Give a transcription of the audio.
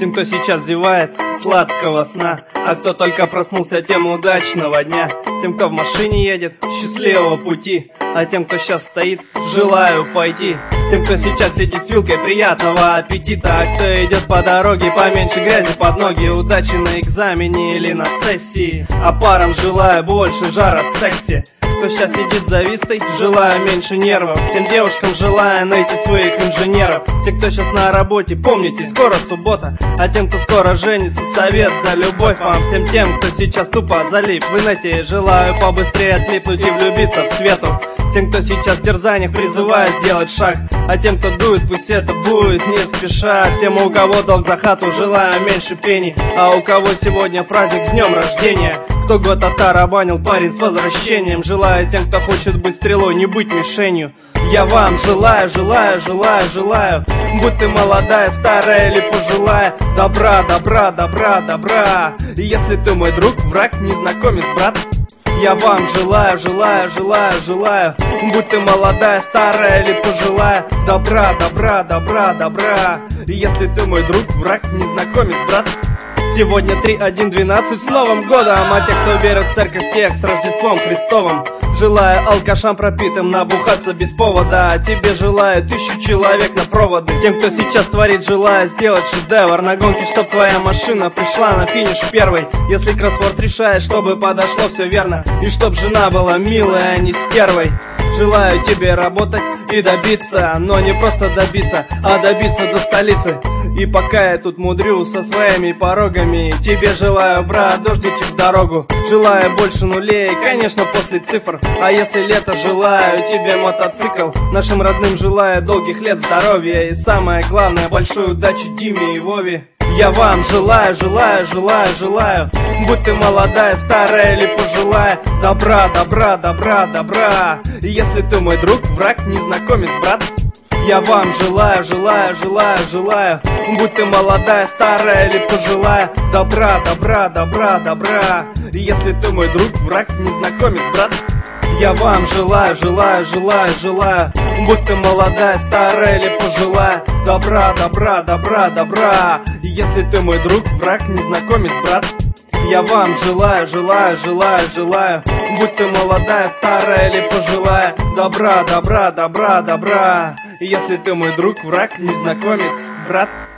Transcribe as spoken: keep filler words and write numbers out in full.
Всем, кто сейчас зевает, сладкого сна. А кто только проснулся, тем удачного дня. Тем, кто в машине едет, счастливого пути. А тем, кто сейчас стоит, желаю пойти. Всем, кто сейчас сидит с вилкой, приятного аппетита. А кто идет по дороге, поменьше грязи под ноги. Удачи на экзамене или на сессии. А парам желаю больше жара в сексе. Кто сейчас сидит за вистой, желаю меньше нервов. Всем девушкам желаю найти своих инженеров. Все, кто сейчас на работе, помните, скоро суббота. А тем, кто скоро женится, совет да любовь вам. Всем тем, кто сейчас тупо залип в инете, желаю побыстрее отлипнуть и влюбиться в свету. Всем, кто сейчас в дерзаниях, призываю сделать шаг. А тем, кто дует, пусть это будет не спеша. Всем, у кого долг за хату, желаю меньше пений. А у кого сегодня праздник, с днем рождения. Кто год оттарабанил, парень, с возвращением. Желаю тем, кто хочет быть стрелой, не быть мишенью. Я вам желаю, желаю, желаю, желаю. Будь ты молодая, старая или пожилая. Добра, добра, добра, добра. И если ты мой друг, враг, незнакомец, брат. Я вам желаю, желаю, желаю, желаю. Будь ты молодая, старая или пожилая. Добра, добра, добра, добра. И если ты мой друг, враг, незнакомец, брат. Сегодня три один двенадцать, с Новым годом. А те, кто верит в церковь, тех с Рождеством Христовым. Желаю алкашам пропитым набухаться без повода. А тебе желаю тысячу человек на проводы. Тем, кто сейчас творит, желаю сделать шедевр на гонке, чтоб твоя машина пришла на финиш первой. Если кроссворд решает, чтобы подошло все верно. И чтоб жена была милая, а не стервой. Желаю тебе работать и добиться, но не просто добиться, а добиться до столицы. И пока я тут мудрю со своими порогами, тебе желаю, брат, дождичек в дорогу. Желаю больше нулей, конечно, после цифр. А если лето, желаю тебе мотоцикл. Нашим родным желаю долгих лет здоровья. И самое главное, большой удачи Диме и Вове. Я вам желаю, желаю, желаю, желаю. Будь ты молодая, старая или пожилая. Добра, добра, добра, добра. И если ты мой друг, враг, незнакомец, брат. Я вам желаю, желаю, желаю, желаю. Будь ты молодая, старая или пожилая. Добра, добра, добра, добра. И если ты мой друг, враг, незнакомец, брат. Я вам желаю, желаю, желаю, желаю. Будь ты молодая, старая или пожилая. Добра, добра, добра, добра. И если ты мой друг, враг, незнакомец, брат. Я вам желаю, желаю, желаю, желаю. Будь ты молодая, старая или пожилая. Добра, добра, добра, добра. И если ты мой друг, враг, незнакомец, брат.